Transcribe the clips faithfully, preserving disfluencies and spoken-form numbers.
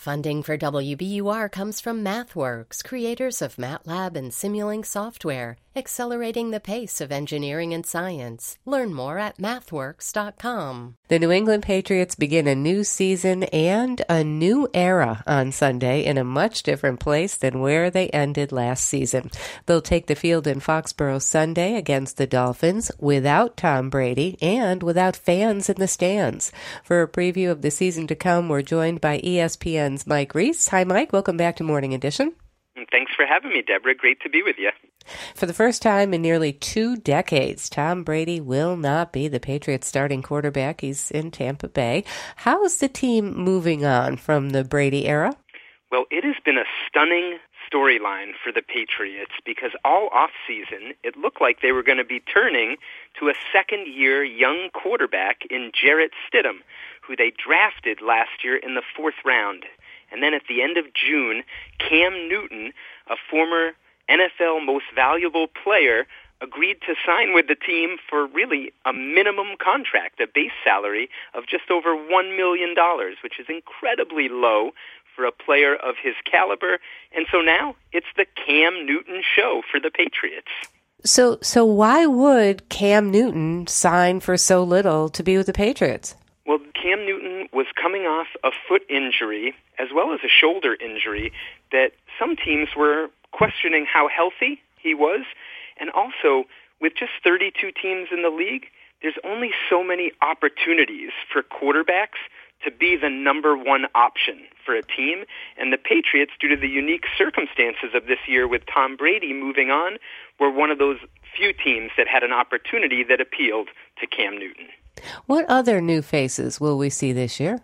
Funding for W B U R comes from MathWorks, creators of MATLAB and Simulink software, accelerating the pace of engineering and science. Learn more at mathworks dot com. The New England Patriots begin a new season and a new era on Sunday in a much different place than where they ended last season. They'll take the field in Foxborough Sunday against the Dolphins without Tom Brady and without fans in the stands. For a preview of the season to come, we're joined by E S P N's Mike Reiss. Hi, Mike. Welcome back to Morning Edition. Thanks for having me, Deborah. Great to be with you. For the first time in nearly two decades, Tom Brady will not be the Patriots' starting quarterback. He's in Tampa Bay. How is the team moving on from the Brady era? Well, it has been a stunning storyline for the Patriots because all offseason, it looked like they were going to be turning to a second-year young quarterback in Jarrett Stidham, who they drafted last year in the fourth round. And then at the end of June, Cam Newton, a former N F L Most Valuable Player, agreed to sign with the team for really a minimum contract, a base salary of just over one million dollars, which is incredibly low for a player of his caliber. And so now it's the Cam Newton show for the Patriots. So, so why would Cam Newton sign for so little to be with the Patriots? Well, Cam Newton was coming off a foot injury as well as a shoulder injury that some teams were questioning how healthy he was. And also, with just thirty-two teams in the league, there's only so many opportunities for quarterbacks to be the number one option for a team. And the Patriots, due to the unique circumstances of this year with Tom Brady moving on, were one of those few teams that had an opportunity that appealed to Cam Newton. What other new faces will we see this year?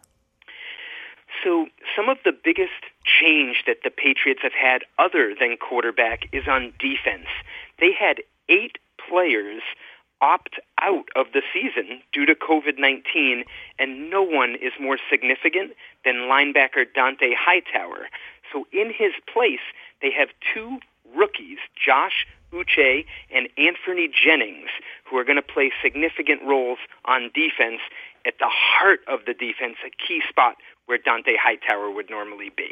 So some of the biggest change that the Patriots have had other than quarterback is on defense. They had eight players opt out of the season due to covid nineteen, and no one is more significant than linebacker Dante Hightower. So in his place, they have two rookies, Josh Uche and Anthony Jennings, who are going to play significant roles on defense at the heart of the defense, a key spot where Dante Hightower would normally be.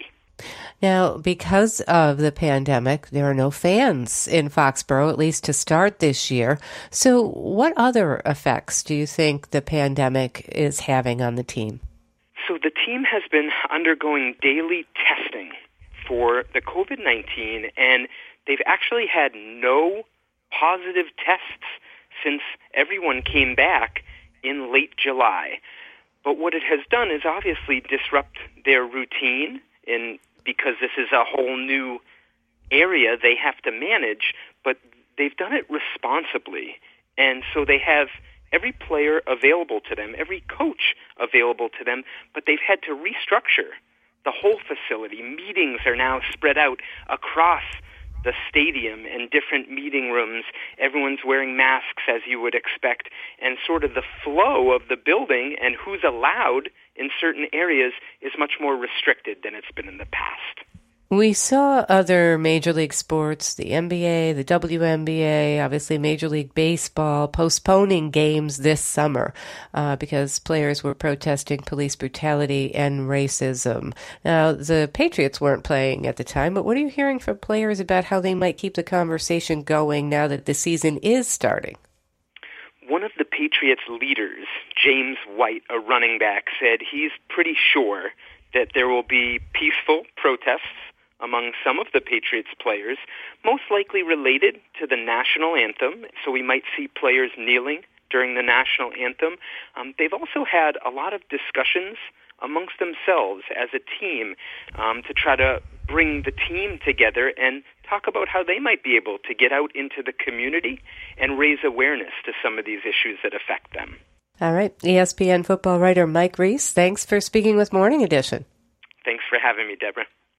Now, because of the pandemic, there are no fans in Foxborough, at least to start this year. So what other effects do you think the pandemic is having on the team? So the team has been undergoing daily testing for the covid nineteen, and they've actually had no positive tests since everyone came back in late July. But what it has done is obviously disrupt their routine, in because this is a whole new area they have to manage, but they've done it responsibly. And so they have every player available to them, every coach available to them, but they've had to restructure the whole facility. Meetings are now spread out across the stadium and different meeting rooms. Everyone's wearing masks, as you would expect, and sort of the flow of the building and who's allowed in certain areas is much more restricted than it's been in the past. We saw other major league sports, the N B A, the W N B A, obviously Major League Baseball, postponing games this summer uh, because players were protesting police brutality and racism. Now, the Patriots weren't playing at the time, but what are you hearing from players about how they might keep the conversation going now that the season is starting? One of the Patriots' leaders, James White, a running back, said he's pretty sure that there will be peaceful protests among some of the Patriots players, most likely related to the national anthem. So we might see players kneeling during the national anthem. Um, they've also had a lot of discussions amongst themselves as a team um, to try to bring the team together and talk about how they might be able to get out into the community and raise awareness to some of these issues that affect them. All right. E S P N football writer Mike Reiss, thanks for speaking with Morning Edition. Thanks for having me, Deborah.